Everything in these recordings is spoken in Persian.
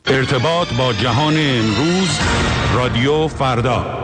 ارتباط با جهان امروز، رادیو فردا.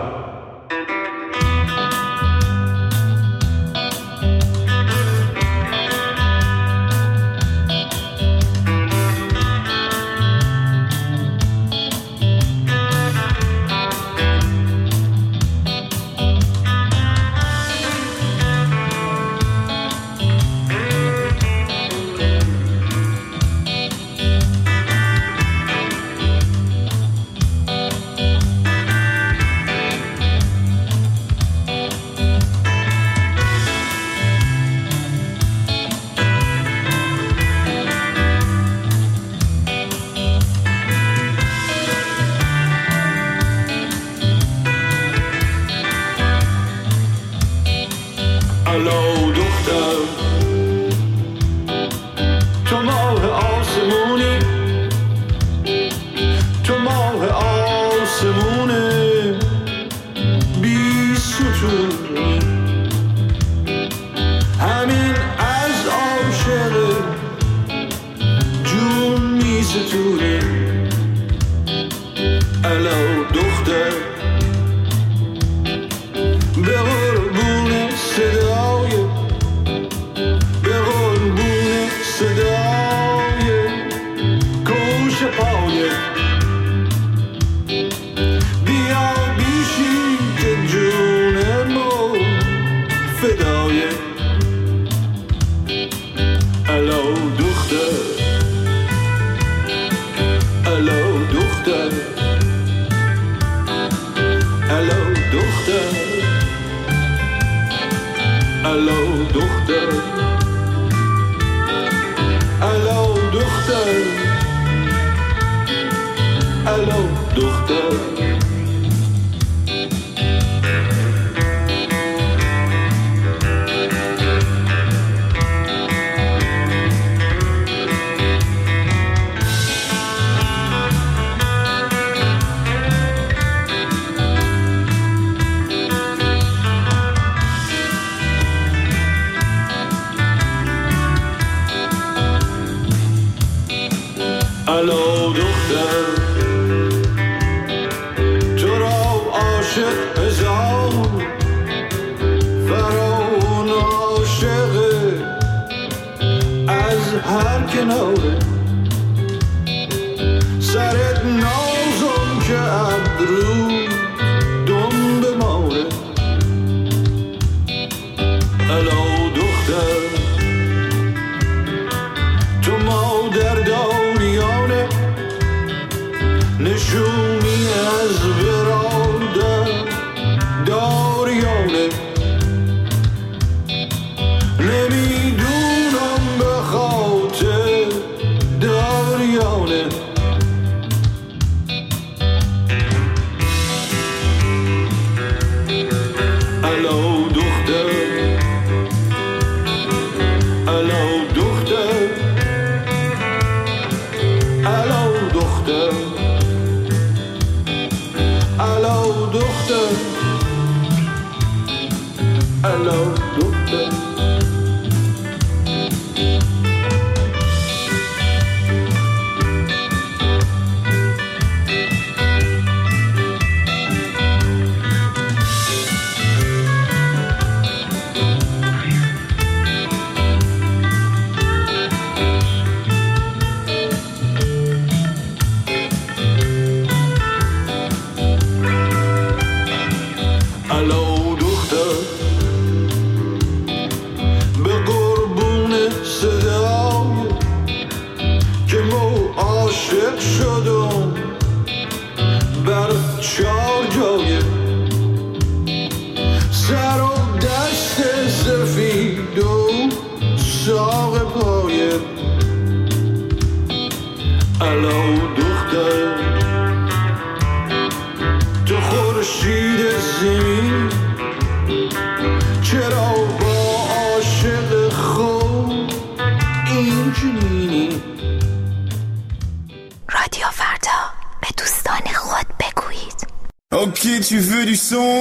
Ok, tu veux du son?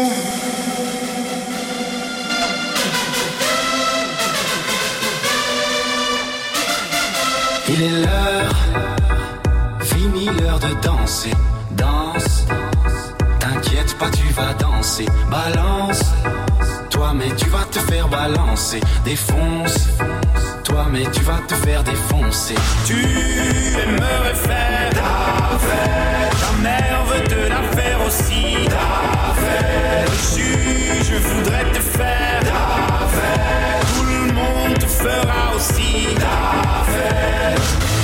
Il est l'heure, fini l'heure l'heure de danser. Danse, t'inquiète pas, tu vas danser. Balance, toi mais tu vas te faire balancer. Défonce, toi mais tu vas te faire défoncer. Tu aimerais faire ta fête, ta mère veut te la faire aussi. Ta fête, le juge voudrait te faire ta fête, tout le monde te fera aussi ta fête.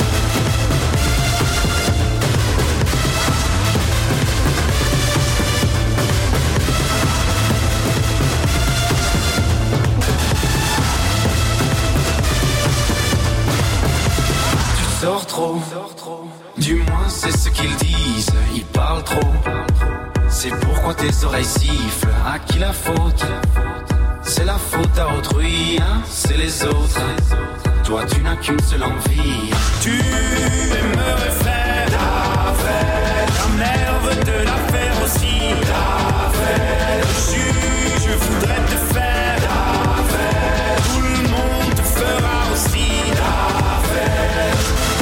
Sors trop, du moins c'est ce qu'ils disent. Ils parlent trop, c'est pourquoi tes oreilles sifflent. À qui la faute? C'est la faute à autrui, hein? C'est les autres. Toi tu n'as qu'une seule envie. Tu aimerais faire ta fête, ta mère veut te la faire aussi. Ta fête, le juge voudrait te faire ta fête, tout le monde te fera aussi ta fête.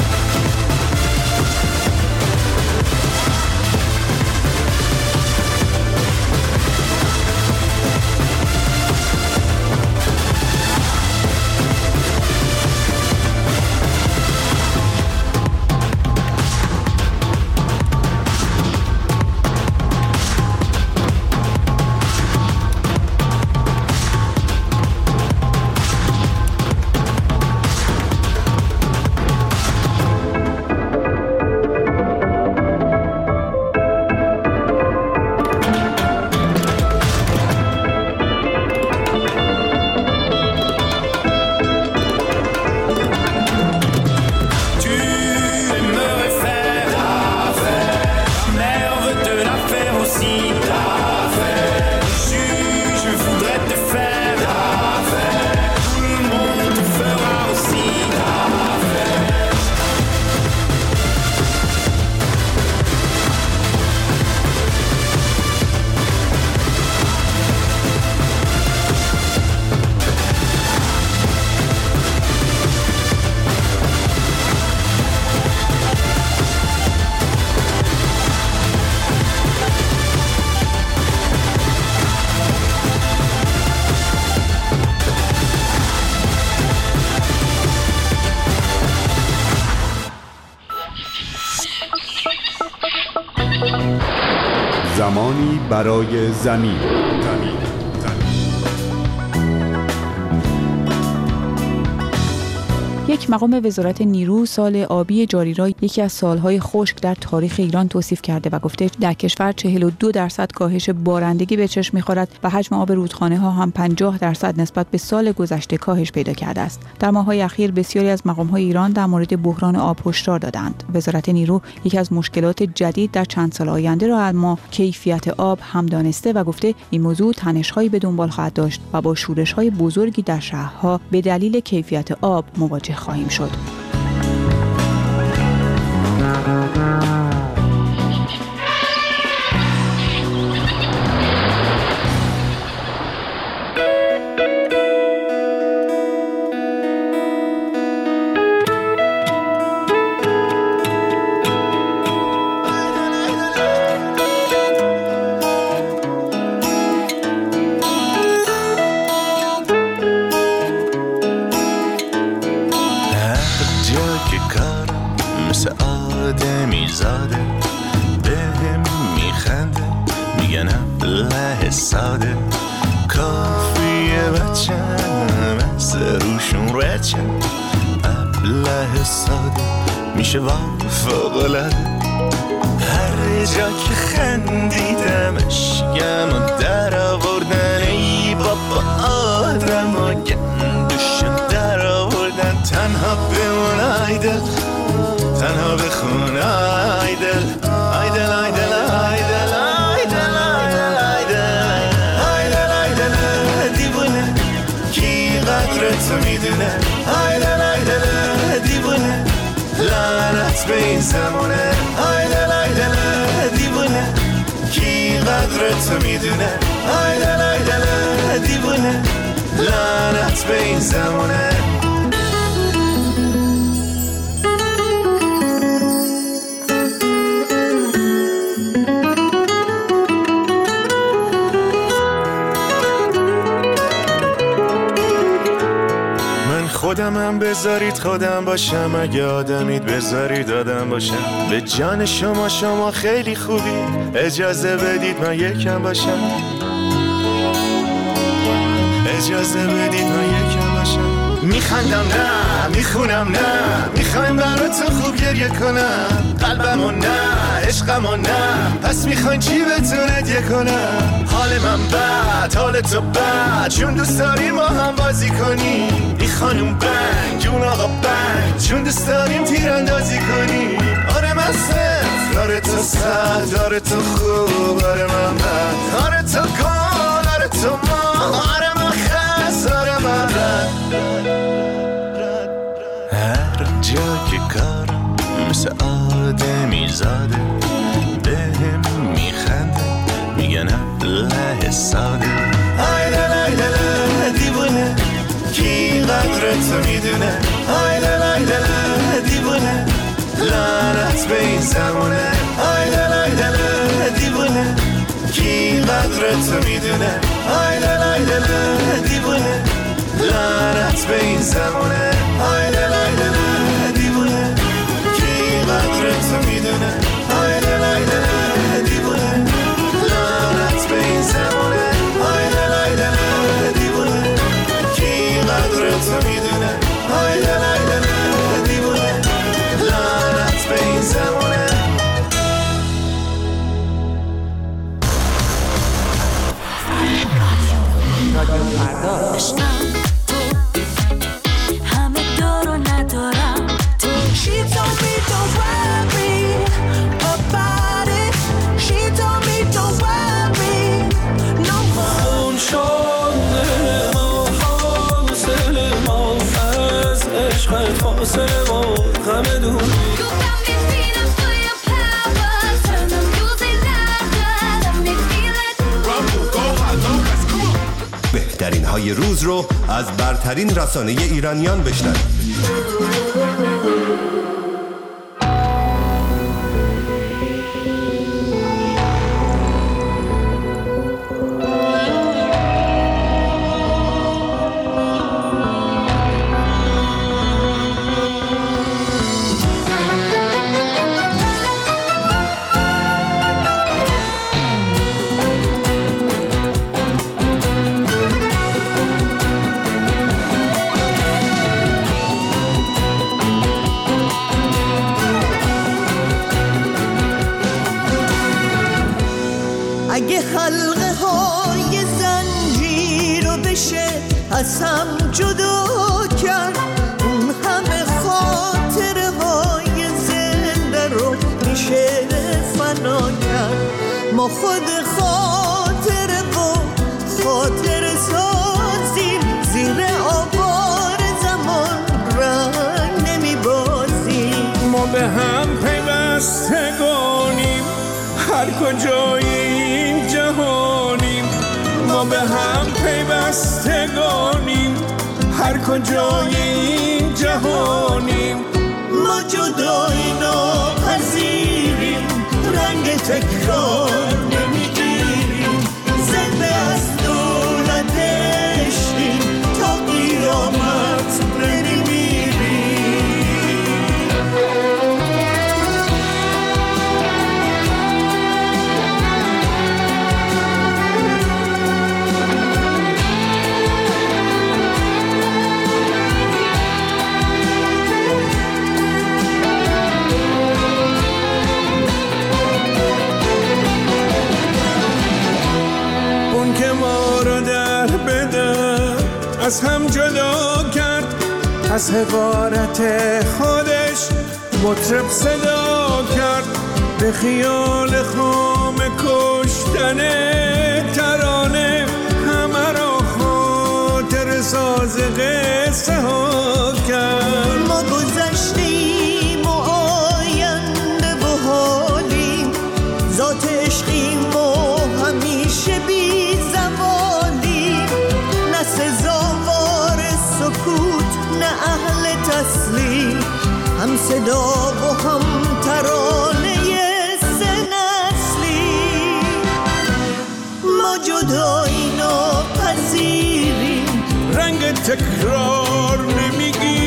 زمانی برای زمین. یک مقام وزارت نیرو سال آبی جاری را یکی از سالهای خشک در تاریخ ایران توصیف کرده و گفته در کشور 42% کاهش بارندگی به چشم می‌خورد و حجم آب رودخانه‌ها هم 50% نسبت به سال گذشته کاهش پیدا کرده است. در ماه‌های اخیر بسیاری از مقام‌های ایران در مورد بحران آب هشدار دادند. وزارت نیرو یکی از مشکلات جدید در چند سال آینده را اما کیفیت آب هم دانسته و گفته این موضوع تنش‌هایی به دنبال خواهد داشت و با شورش‌های بزرگی در شهرها به دلیل کیفیت آب مواجه خواهیم شد. ساده کافیه بچم از روشون رچم ابله ساده میشه فوق‌العاده هر جا که خندیدمش گم و در آوردن ای بابا آدم و گندوشو در آوردن تنها بمون آیدل تنها بخون آیدل آیدل آیدل آیدل تو میدونه آیدل آیدل دیوونه لعنت به این زمونه آیدل آیدل دیوونه کی قدر تو میدونه آیدل آیدل دیوونه لعنت به این زمونه آدمم بذارید خودم باشم، اگه آدمید بذارید آدم باشم. به جان شما خیلی خوبی، اجازه بدید من یکم باشم، اجازه بدید من یکم باشم. میخندم نه میخونم نه، میخوایم برای تو خوب گریه کنم، قلبمو نه عشقمو نه، پس میخواین چی بهتون هدیه کنم؟ حال من بد حال تو بد، چون دوست داریم ما هم بازی کنیم. این خانوم بنگ اون آقا بنگ، چون دوست داریم تیراندازی کنیم. آره من صفر آره تو صد، آره تو خوب آره من بد، آره تو گل آره تو ما، آره من خس آره من رد. هر جا که کارم مثل آدمی زاده، بهم میخنده میگن الله ساده. ای دل دیوونه کی قدر تو میدونه، ای دل دیوونه لعنت به این زمونه. ای دل دیوونه کی قدر تو میدونه، ای دل دیوونه لعنت به این زمونه. ای دل دیوونه کی قدر تو میدونه، ای دل دیوونه لعنت به این زمونه. ای دل دیوونه کی قدر تو میدونه، ای دل دیوونه لعنت به این زمونه. بهترین های روز رو از برترین رسانه ایرانیان بشنوید. اگه حلقه های زنجیر رو بشه از هم جدا کرد، اون همه خاطره های زنده رو میشه فنا کرد. ما خود خاطره و خاطر سازیم، زیر آوار زمان رنگ نمیبازیم. ما به هم پیوستگانیم هر کجای این جهانیم، ما به هم پیوستگانیم هر کجای این جهانیم. ما جدایی ناپذیریم، رنگ تکرار نمیگیریم، زنده از دولت عشقیم تا قیامت نمیمیریم. از هم جدا کرد، از حقارت خودش مطرب صدا کرد، به خیال خام کشتن ترانه همه را خاطر ساز قصه ها کرد. ما گذشتیم و آینده و حالیم، ذات عشقیم و همیشه بی زوالیم، نه سزاوار سکوت نه اهل تسلیم، هم صدا و هم ترانه سه نسلی. ما جدایی ناپذیریم، رنگ تکرار نمیگی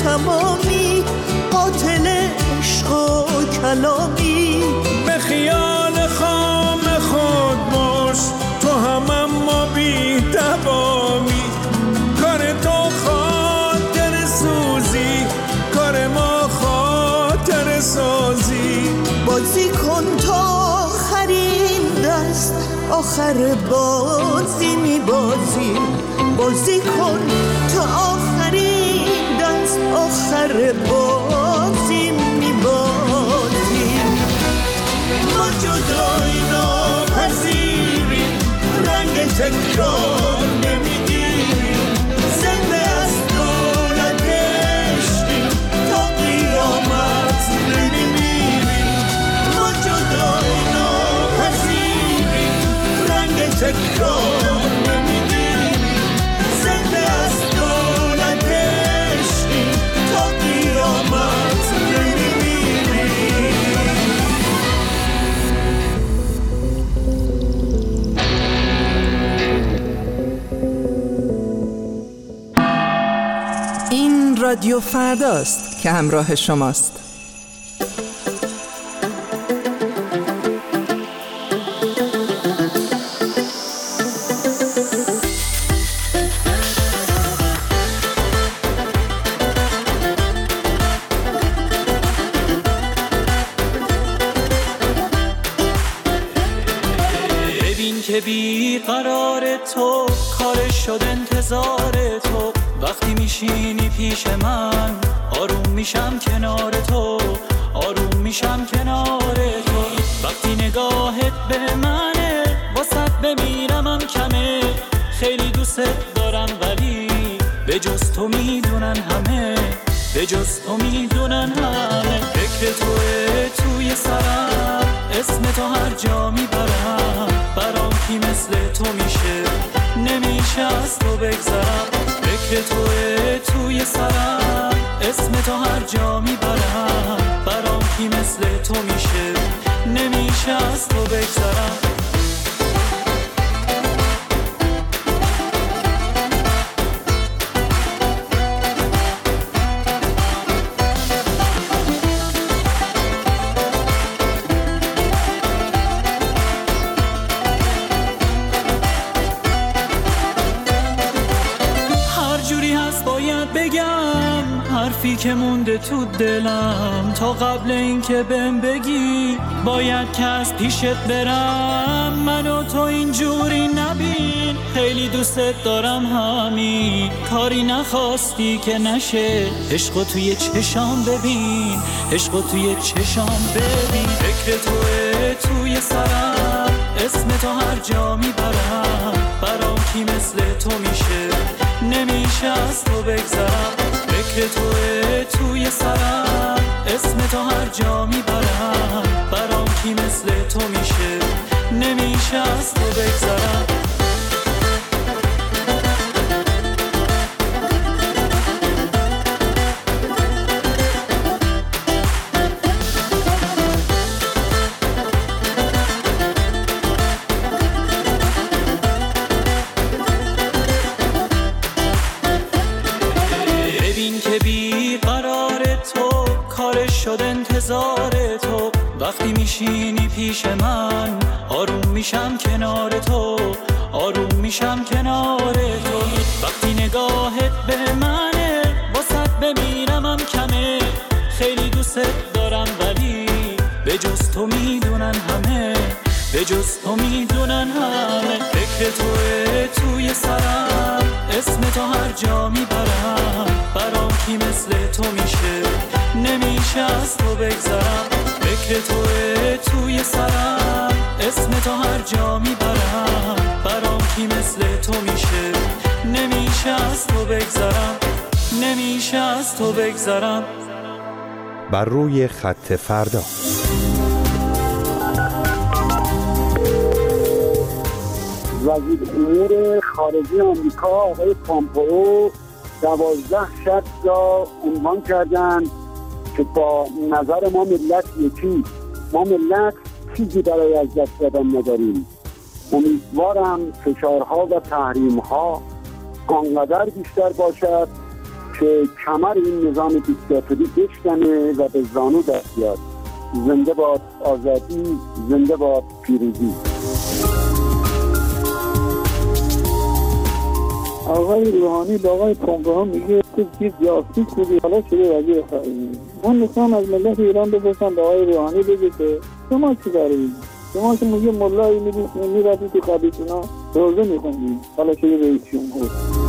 تمامی، قاتل عشق و کلامی. به خیال خام خود باش، تو هم اما بی دوامی. کار تو خاطر سوزی، کار ما خاطر سازی. بازی کن تا آخرین دست، آخر بازی میبازی. بازی کن تا آخرین دست، آخر بازی میبازی. ما جدایی ناپذیریم، رنگ تکرار نمیگیریم. زنده از دولت عشقیم، تا قیامت نمیمیریم. ما جدایی ناپذیریم، رنگ تکرار نمیگیریم. زنده از دولت عشقیم، تا قیامت نمیمیریم. این رادیو فرداست که همراه شماست. ببین که بی قرار تو، کار شد انتظار تو. وقتی میشینی پیش من، آروم میشم کنار تو، آروم میشم کنار تو. وقتی نگاهت به منه، واسط بمیرمم کمه. خیلی دوست دارم ولی به جز تو میدونن همه، به جز تو میدونن همه. فکر توه توی سرم، اسم تو هر جا میبرم. برام کی مثل تو میشه، نمیشه از تو بگذرم. فکر توه توی سرم، اسم تو هر جا میبرم. برام کی مثل تو میشه، نمیشه از تو بگذرم. حرفی که مونده تو دلم، تا قبل اینکه بهم بگی باید که از پیشت برم. منو تو اینجوری نبین، خیلی دوستت دارم همین. کاری نخواستی که نشه، عشقو توی چشام ببین، عشقو توی چشام ببین. فکر توه توی سرم، اسم تو هر جا میبرم. برام کی مثل تو میشه، نمیشه از تو بگذرم. فکر توه توی سرم، اسم تو هر جا میبرم. برام کی مثل تو میشه، نمیشه از تو بگذرم. شد انتظار تو. وقتی میشینی پیش من، آروم میشم کنار تو، آروم میشم کنار تو. وقتی نگاهت به منه، واسط بمیرمم کمه. خیلی دوستت دارم ولی به جز تو میدونن همه، به جز تو میدونن همه. فکر توه توی سرم، اسم تو هر جا میبرم. برام کی مثل تو میشه، نمیشه از تو بگذرم. فکر توه توی سرم، اسم تو هر جا میبرم. برام کی مثل تو میشه، نمیشه از تو بگذرم، نمیشه از تو بگذرم. بر روی خط فردا. وزیر امور خارجه آمریکا آقای پامپئو 12 شرط را عنوان کردند که با نظر ما ملت یکی، ما ملت چیزی برای از دست دادن نداریم. امیدوارم فشارها و تحریمها آنقدر بیشتر باشد که کمر این نظام دیکتاتوری بشکنه و به زانو دست بیاد. زنده باد آزادی، زنده باد پیروزی. آقای روحانی به آقای پومپئو میگه تو چیز جاسوس بودی، حالا شده وزیر خارجه. من میخوام از ملت ایران بپرسم به آقای روحانی بگه که شما چی دارید؟ شما که میگه ملایی میردی تو قبیتونا روزه میخوندید، حالا شده رئیس جمهور.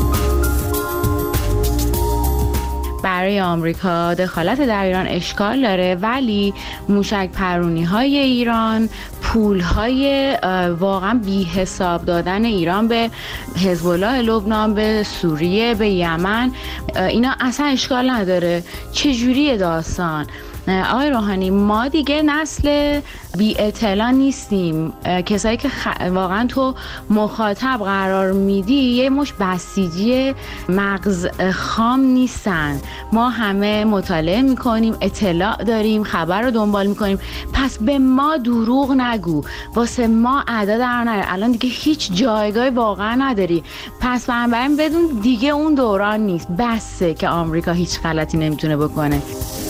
برای آمریکا دخالت در ایران اشکال داره، ولی موشک پرونی های ایران، پول های واقعا بی حساب دادن ایران به حزب الله لبنان، به سوریه، به یمن، اینا اصلا اشکال نداره. چجوری داستان؟ آقای روحانی، ما دیگه نسل بی اطلاع نیستیم. کسایی که واقعا تو مخاطب قرار میدی یه مش بسیجی مغز خام نیستن. ما همه مطالعه میکنیم، اطلاع داریم، خبر رو دنبال میکنیم. پس به ما دروغ نگو، واسه ما اعداد در نیار. الان دیگه هیچ جایگاهی واقعا نداری. پس بنابراین بدون دیگه اون دوران نیست. بسه که آمریکا هیچ غلطی نمیتونه بکنه.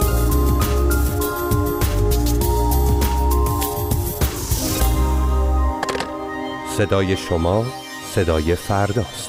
صدای شما صدای فرداست.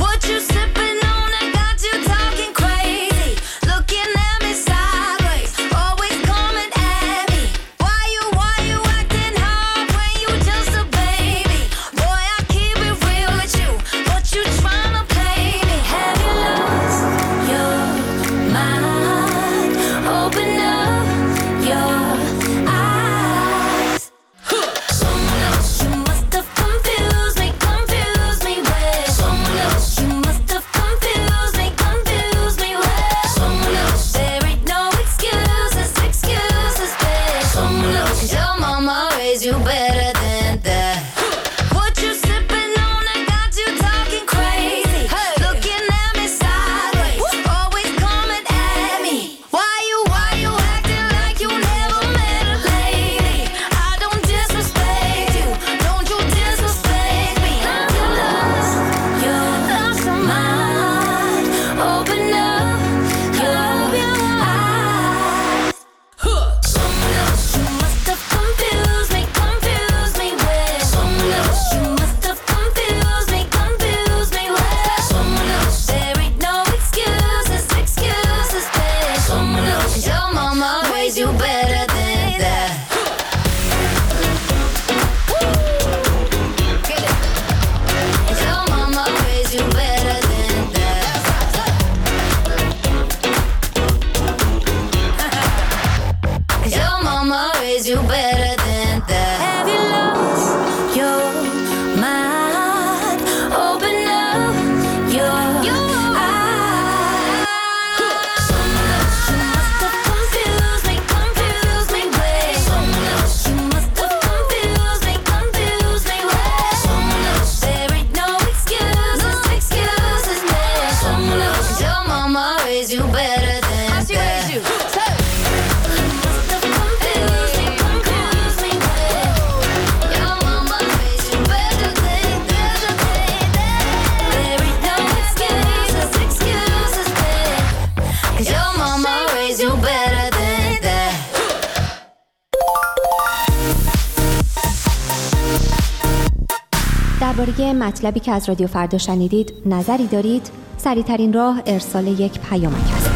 درباره مطلبی که از رادیو فردا شنیدید نظری دارید؟ سریع‌ترین راه ارسال یک پیامک است.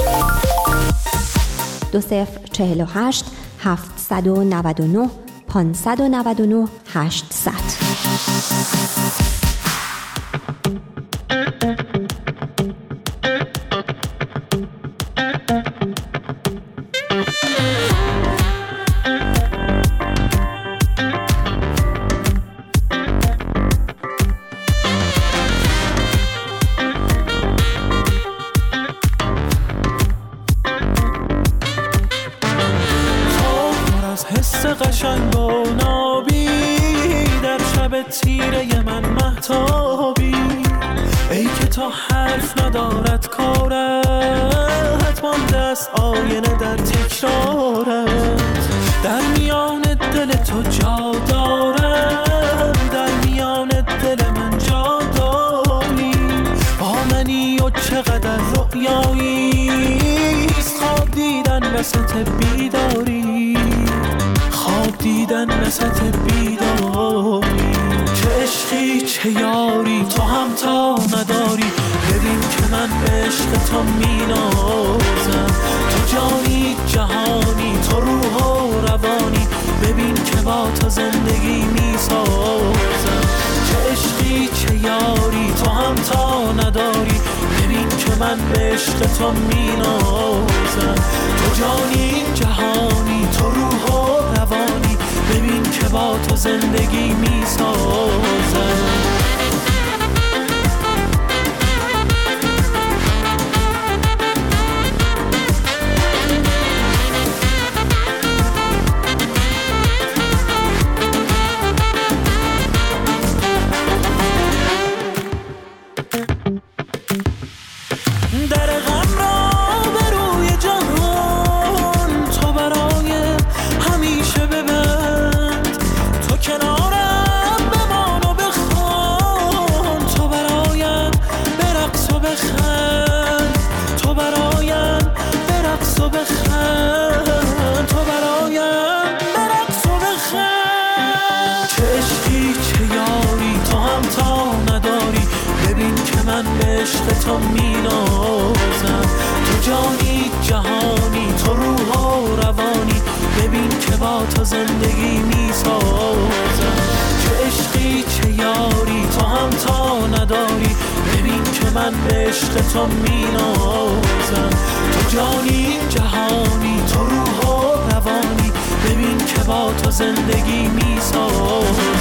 2048 799 599 800. قشنگ و نابی در شب تیره من مهتابی، ای که تا حرف ندارد کارت، حتما دست آینه در تکرارت. در میان دل تو جا دارم، در میان دل من جا داری، با منی و چقدر رؤیایی وسط بیداری، خواب دیدن وسط بیداری. چه عشقی چه یاری تو هم تا نداری، ببین که من به عشق تو مینازم. تو جانی جهانی، تو روح و روانی، ببین که با تو زندگی میسازم. چه عشقی چه یاری تو هم تا نداری، ببین که من به عشق تو مینازم. تو جانی جهانی، تو روح و روانی، ببین که با تو زندگی میسازم. تو مینازم. تو جانی جهانی، تو روح و روانی، ببین که با تو زندگی میسازم. چه عشقی چه یاری تو هم تا نداری، ببین که من به عشق تو مینازم. تو جانی جهانی، تو روح و روانی، ببین که با تو زندگی میسازم.